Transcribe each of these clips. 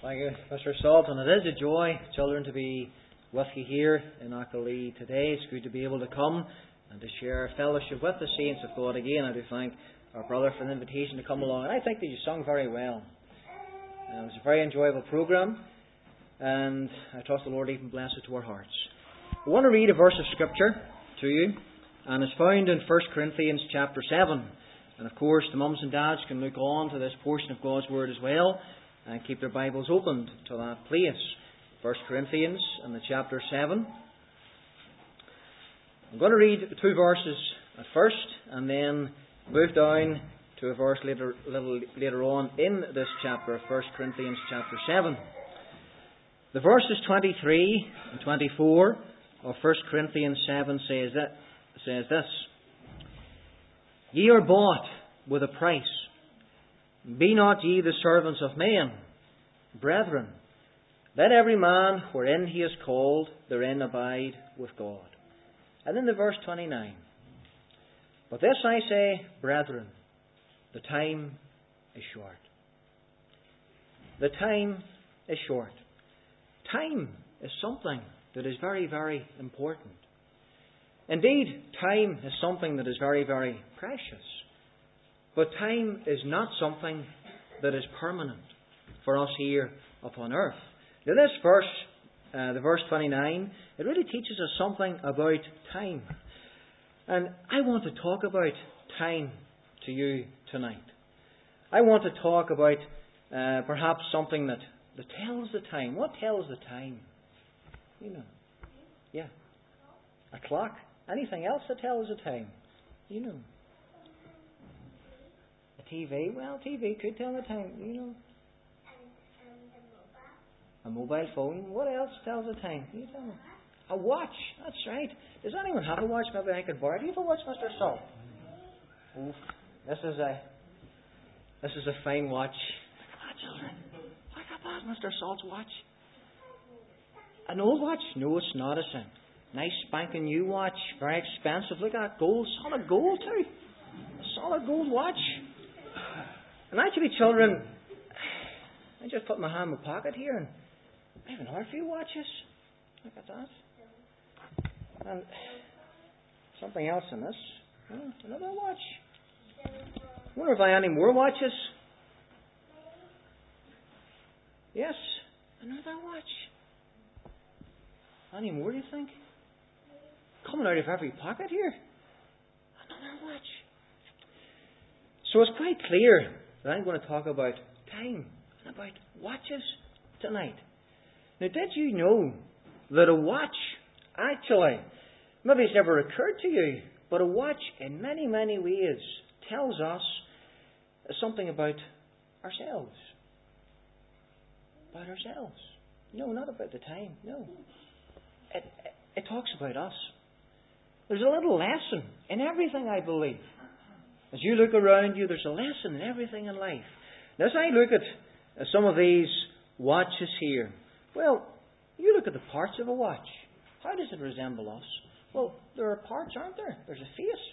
Thank you, Mr. Salt. And it is a joy, children, to be with you here in Auckland today. It's good to be able to come and to share fellowship with the saints of God again. I do thank our brother for the invitation to come along. And I think that you sung very well. It was a very enjoyable programme. And I trust the Lord even bless it to our hearts. I want to read a verse of Scripture to you. And it's found in 1 Corinthians chapter 7. And of course, the mums and dads can look on to this portion of God's Word as well and keep their Bibles opened to that place. 1 Corinthians and the chapter 7. I'm going to read 2 verses at first and then move down to a verse little later on in this chapter of 1 Corinthians chapter 7. The verses 23 and 24 of 1 Corinthians 7 says this: Ye are bought with a price. Be not ye the servants of men. Brethren, let every man wherein he is called therein abide with God. And then the verse 29. But this I say, brethren, the time is short. The time is short. Time is something that is very, very important. Indeed, time is something that is very, very precious. But time is not something that is permanent for us here upon earth. Now this verse, the verse 29, it really teaches us something about time. And I want to talk about time to you tonight. I want to talk about perhaps something that tells the time. What tells the time? You know. Yeah. A clock. Anything else that tells the time? You know. A TV. Well, TV could tell the time. You know. A mobile phone. What else tells the time? You tell me. A watch. That's right. Does anyone have a watch? Maybe I could borrow. Do you have a watch, Mr. Salt? Oh, this is a fine watch. Ah, children. Look at that, Mr. Salt's watch. An old watch? No, it's not. It's a nice spanking new watch. Very expensive. Look at that gold. Solid gold too. A solid gold watch. And actually, children, I just put my hand in my pocket here and I have another few watches. Look at that. And something else in this. Another watch. I wonder if I have any more watches. Yes, another watch. Any more, do you think? Coming out of every pocket here. Another watch. So it's quite clear that I'm going to talk about time and about watches tonight. Now, did you know that a watch, actually, maybe it's never occurred to you, but a watch in many, many ways tells us something about ourselves. About ourselves. No, not about the time. No. It talks about us. There's a little lesson in everything, I believe. As you look around you, there's a lesson in everything in life. Now, as I look at some of these watches here, well, you look at the parts of a watch. How does it resemble us? Well, there are parts, aren't there? There's a face.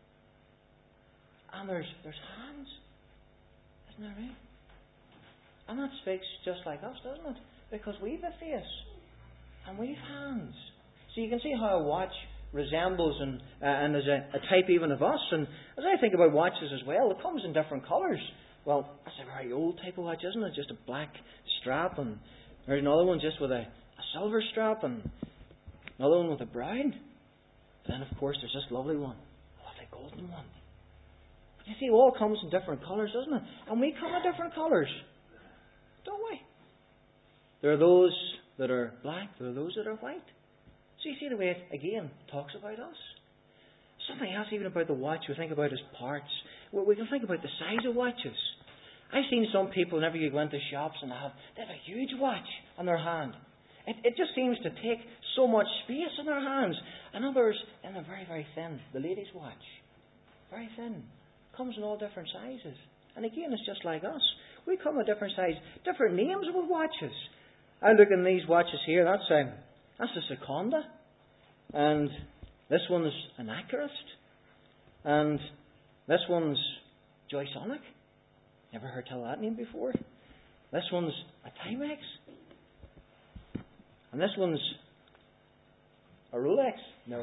And there's hands. Isn't that right? And that speaks just like us, doesn't it? Because we've a face. And we've hands. So you can see how a watch resembles and is a type even of us. And as I think about watches as well, it comes in different colours. Well, that's a very old type of watch, isn't it? Just a black strap, and there's another one just with a silver strap, and another one with a brown. Then, of course, there's this lovely one, a lovely golden one. But you see, it all comes in different colours, doesn't it? And we come in different colours, don't we? There are those that are black, there are those that are white. So you see the way it, again, talks about us. Something else even about the watch we think about as parts. We can think about the size of watches. I've seen some people, whenever you go into shops and they have a huge watch on their hand. It just seems to take so much space in their hands. And others, and they're very, very thin. The ladies' watch. Very thin. Comes in all different sizes. And again, it's just like us. We come with different sizes, different names with watches. I look in these watches here. That's a Seconda. And this one's an Accurist. And this one's Joy Sonic. Never heard tell that name before. This one's a Timex. And this one's a Rolex. No.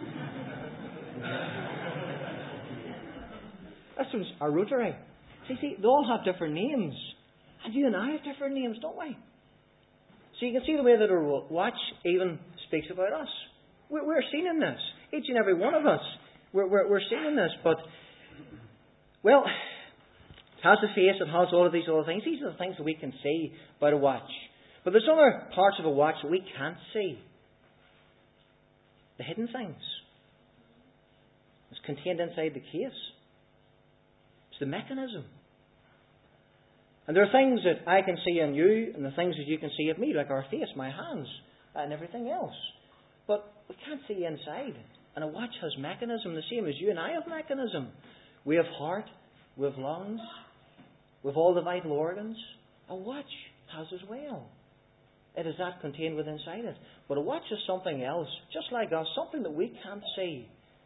This one's a Rotary. See, they all have different names. And you and I have different names, don't we? So you can see the way that our watch even speaks about us. We're seen in this. Each and every one of us. We're seen in this. But, well, it has the face, it has all of these other things. These are the things that we can see by the watch. But there's other parts of a watch that we can't see. The hidden things. It's contained inside the case. It's the mechanism. And there are things that I can see in you and the things that you can see of me, like our face, my hands, and everything else. But we can't see inside. And a watch has mechanism, the same as you and I have mechanism. We have heart, we have lungs, we have all the vital organs. A watch has as well. It is that contained within inside it. But a watch is something else, just like us, something that we can't see.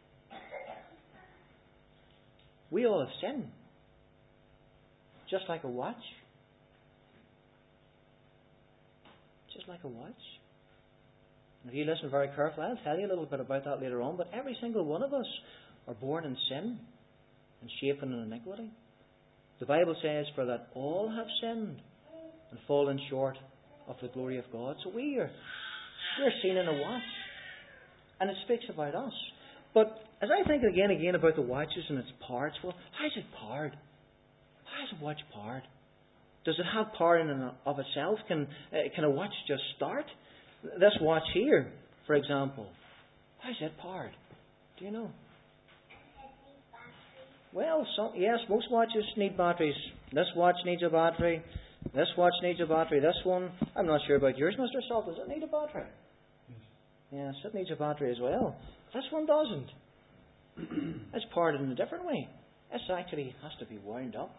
We all have sinned. Just like a watch. Just like a watch. If you listen very carefully, I'll tell you a little bit about that later on, but every single one of us are born in sin and shapen in iniquity. The Bible says, for that all have sinned and fallen short of the glory of God. So we're seen in a watch. And it speaks about us. But as I think again about the watches and its parts, well, how is it powered? How is a watch powered? Does it have power in and of itself? Can a watch just start? This watch here, for example, how is it powered? Do you know? Well, yes, most watches need batteries. This watch needs a battery. This watch needs a battery. This one, I'm not sure about yours, Mr. Salt. Does it need a battery? Yes, it needs a battery as well. This one doesn't. It's powered in a different way. This actually has to be wound up.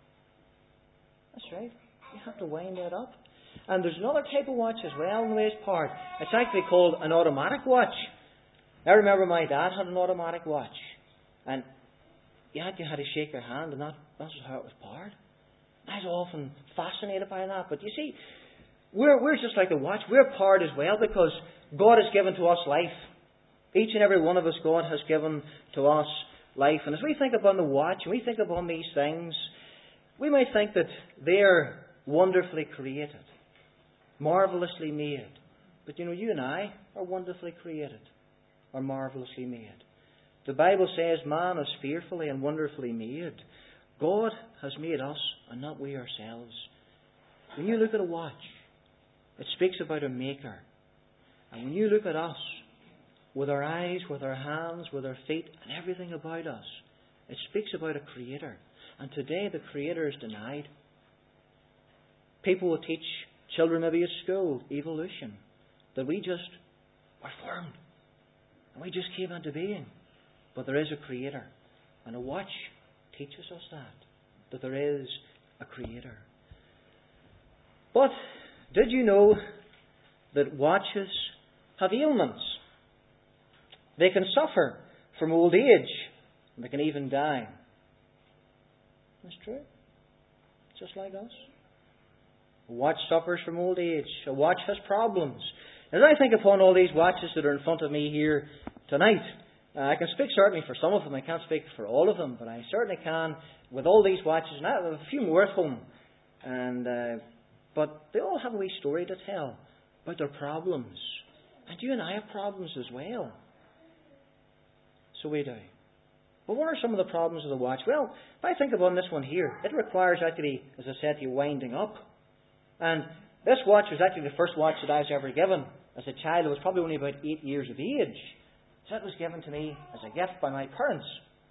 That's right. You have to wind that up. And there's another type of watch as well in the way it's powered. It's actually called an automatic watch. I remember my dad had an automatic watch. And you had to shake your hand, and that's how it was powered. I was often fascinated by that. But you see, we're just like a watch. We're powered as well because God has given to us life. Each and every one of us, God has given to us life. And as we think upon the watch, and we think upon these things, we might think that they're wonderfully created, marvellously made. But you know, you and I are wonderfully created, or marvellously made. The Bible says man is fearfully and wonderfully made. God has made us, and not we ourselves. When you look at a watch, it speaks about a maker. And when you look at us, with our eyes, with our hands, with our feet, and everything about us, it speaks about a creator. And today the creator is denied. People will teach children maybe at school evolution, that we just were formed and we just came into being. But there is a creator, and a watch teaches us that there is a creator. But did you know that watches have ailments? They can suffer from old age, and they can even die. That's true. Just like us. A watch suffers from old age. A watch has problems. As I think upon all these watches that are in front of me here tonight, I can speak certainly for some of them. I can't speak for all of them, but I certainly can with all these watches. And I have a few more at home. But they all have a wee story to tell about their problems. And you and I have problems as well. So we do. But what are some of the problems of the watch? Well, if I think upon this one here, it requires actually, as I said to you, winding up. And this watch was actually the first watch that I was ever given. As a child, I was probably only about 8 years of age. So it was given to me as a gift by my parents.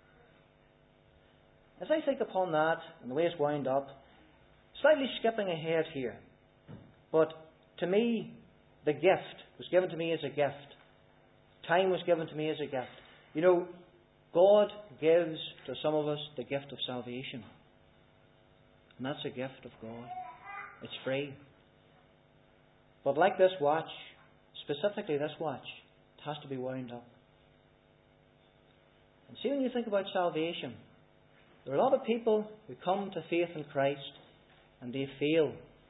As I think upon that, and the way it's wound up, slightly skipping ahead here, but to me, the gift was given to me as a gift. Time was given to me as a gift. You know, God gives to some of us the gift of salvation. And that's a gift of God. It's free. But like this watch, specifically this watch, it has to be wound up. And see, when you think about salvation, there are a lot of people who come to faith in Christ and they fail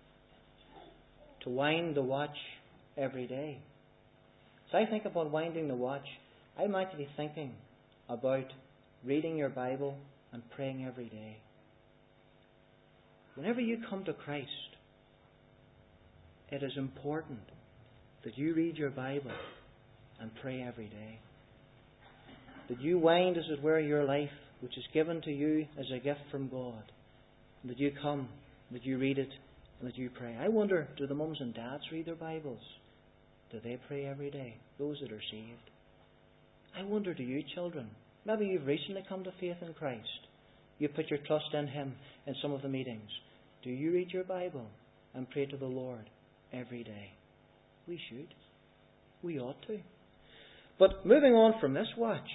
to wind the watch every day. So I think about winding the watch. I'm actually thinking about reading your Bible and praying every day. Whenever you come to Christ, it is important that you read your Bible and pray every day. That you wind, as it were, your life, which is given to you as a gift from God. That you come, that you read it, and that you pray. I wonder, do the mums and dads read their Bibles? Do they pray every day? Those that are saved. I wonder, do you children? Maybe you've recently come to faith in Christ. You put your trust in Him in some of the meetings. Do you read your Bible and pray to the Lord every day? We should. We ought to. But moving on from this watch,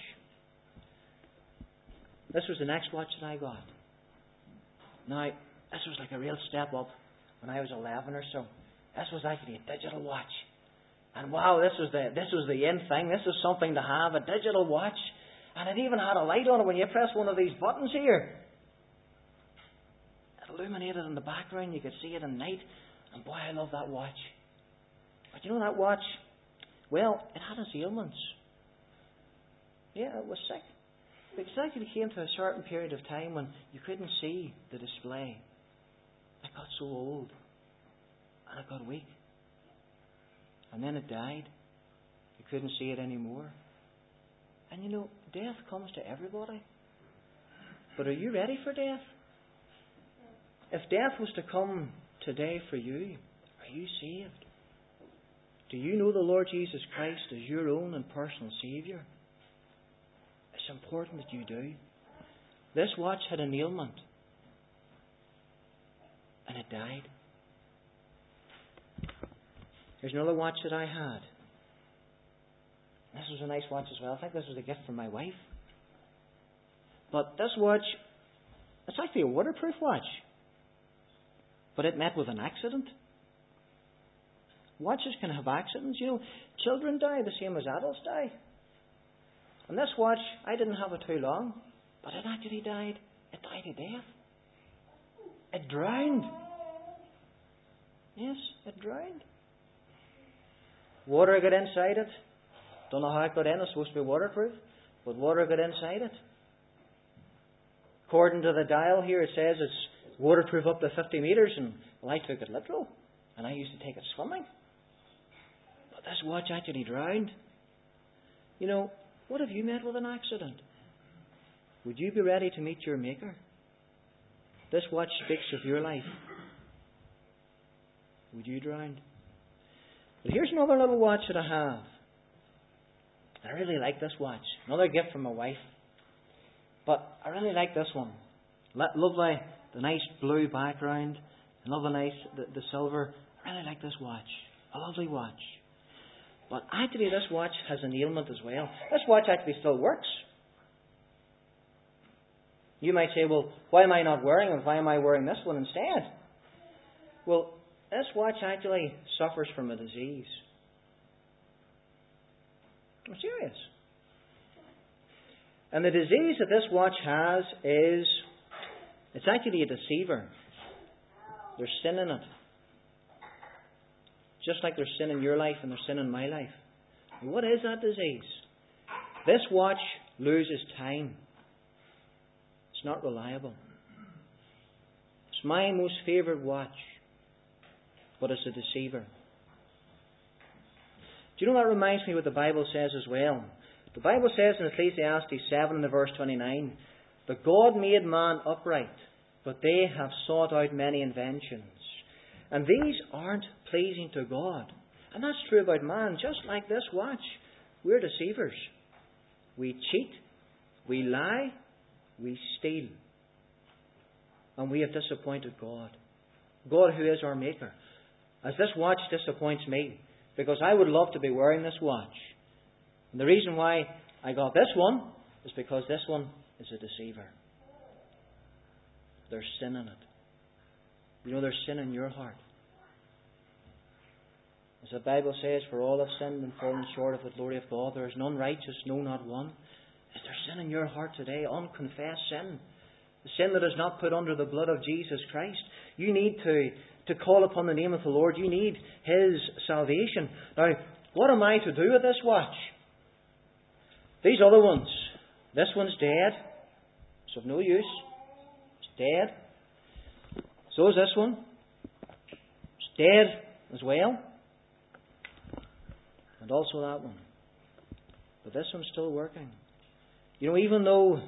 this was the next watch that I got. Now, this was like a real step up when I was 11 or so. This was actually a digital watch. And wow, this was the in thing. This was something to have, a digital watch. And it even had a light on it when you press one of these buttons here. It illuminated in the background. You could see it at night. And boy, I love that watch. But you know that watch? Well, it had its ailments. Yeah, it was sick. Because it actually came to a certain period of time when you couldn't see the display. It got so old. And it got weak. And then it died. You couldn't see it anymore. And you know, death comes to everybody. But are you ready for death? If death was to come today for you, are you saved? Do you know the Lord Jesus Christ as your own and personal Saviour? It's important that you do. This watch had an ailment. And it died. There's another watch that I had. This was a nice watch as well. I think this was a gift from my wife. But this watch, it's actually a waterproof watch. But it met with an accident. Watches can have accidents. You know, children die the same as adults die. And this watch, I didn't have it too long, but it actually died. It died of death. It drowned. Yes, it drowned. Water got inside it. Don't know how it got in. It's supposed to be waterproof. But water got inside it. According to the dial here, it says it's waterproof up to 50 metres. And well, I took it literal. And I used to take it swimming. But this watch actually drowned. You know, what if you met with an accident? Would you be ready to meet your Maker? This watch speaks of your life. Would you drown? But here's another little watch that I have. I really like this watch. Another gift from my wife. But I really like this one. Lovely, the nice blue background. I love the silver. I really like this watch. A lovely watch. But actually this watch has an ailment as well. This watch actually still works. You might say, well, why am I not wearing it? Why am I wearing this one instead? Well, this watch actually suffers from a disease. I'm serious. And the disease that this watch has is, it's actually a deceiver. There's sin in it. Just like there's sin in your life and there's sin in my life. And what is that disease? This watch loses time. It's not reliable. It's my most favourite watch. But it's a deceiver. Do you know that reminds me what the Bible says as well? The Bible says in Ecclesiastes 7 and verse 29, "But God made man upright, but they have sought out many inventions. And these aren't pleasing to God." And that's true about man, just like this watch. We're deceivers. We cheat, we lie, we steal. And we have disappointed God. God who is our Maker. As this watch disappoints me, because I would love to be wearing this watch. And the reason why I got this one is because this one is a deceiver. There's sin in it. You know, there's sin in your heart. As the Bible says, "For all have sinned and fallen short of the glory of God. There is none righteous, no, not one." Is there sin in your heart today? Unconfessed sin. The sin that is not put under the blood of Jesus Christ. You need to to call upon the name of the Lord. You need His salvation. Now, what am I to do with this watch? These other ones. This one's dead. It's of no use. It's dead. So is this one. It's dead as well. And also that one. But this one's still working. You know, even though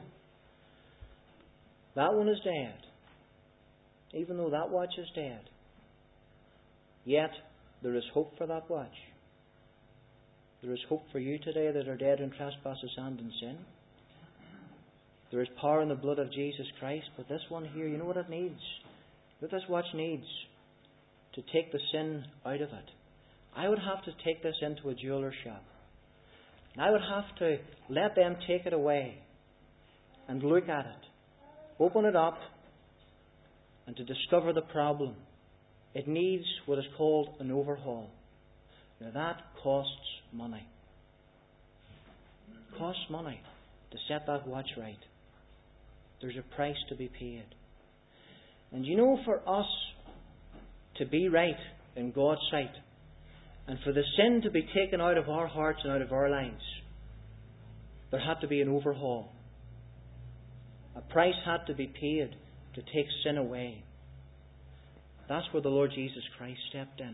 that one is dead, even though that watch is dead, yet there is hope for that watch. There is hope for you today that are dead in trespasses and in sin. There is power in the blood of Jesus Christ, but this one here, you know what it needs? What this watch needs? To take the sin out of it. I would have to take this into a jeweler's shop. And I would have to let them take it away and look at it, open it up, and to discover the problem. It needs what is called an overhaul. Now that costs money. It costs money to set that watch right. There's a price to be paid. And you know, for us to be right in God's sight, and for the sin to be taken out of our hearts and out of our lives, there had to be an overhaul. A price had to be paid to take sin away. That's where the Lord Jesus Christ stepped in.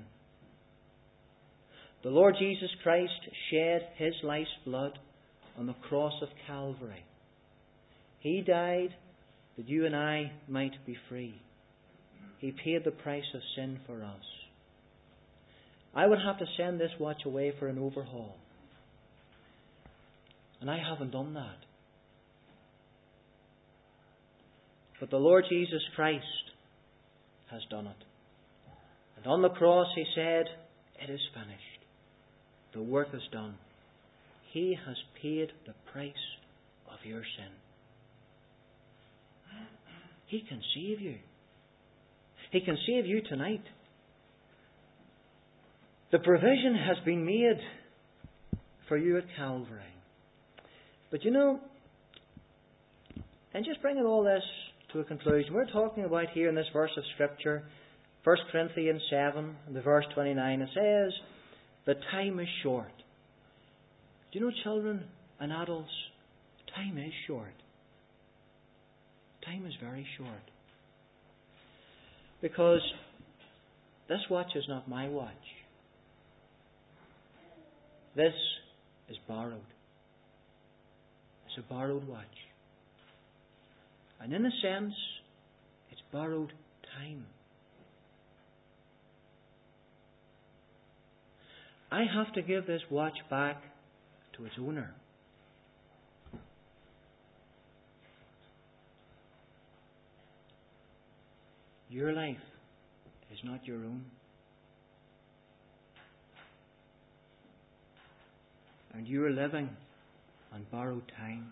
The Lord Jesus Christ shed His life's blood on the cross of Calvary. He died that you and I might be free. He paid the price of sin for us. I would have to send this watch away for an overhaul. And I haven't done that. But the Lord Jesus Christ has done it. And on the cross He said, "It is finished. The work is done." He has paid the price of your sin. He can save you. He can save you tonight. The provision has been made for you at Calvary. But you know, and just bringing all this to a conclusion, we're talking about here in this verse of Scripture, 1 Corinthians 7, the verse 29, it says, "The time is short." Do you know, children and adults, time is short. Time is very short. Because this watch is not my watch. This is borrowed. It's a borrowed watch. And in a sense, it's borrowed time. I have to give this watch back to its owner. Your life is not your own. And you are living on borrowed time.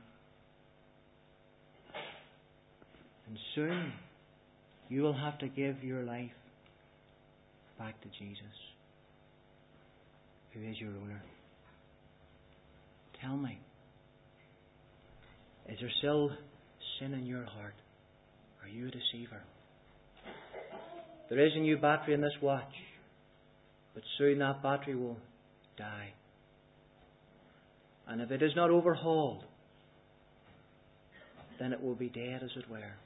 And soon you will have to give your life back to Jesus, who is your owner. Tell me, is there still sin in your heart? Are you a deceiver? There is a new battery in this watch, but soon that battery will die. And if it is not overhauled, then it will be dead, as it were.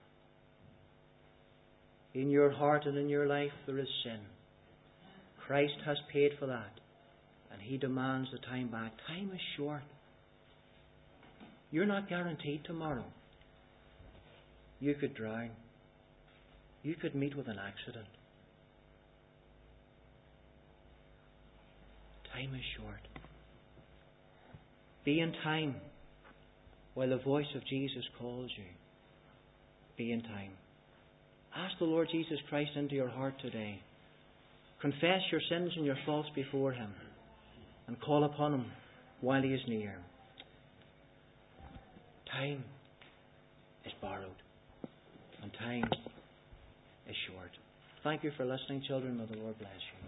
In your heart and in your life there is sin. Christ has paid for that, and He demands the time back. Time is short. You're not guaranteed tomorrow. You could drown. You could meet with an accident. Time is short. Be in time while the voice of Jesus calls you. Be in time. Ask the Lord Jesus Christ into your heart today. Confess your sins and your faults before Him, and call upon Him while He is near. Time is borrowed, and time is short. Thank you for listening, children. May the Lord bless you.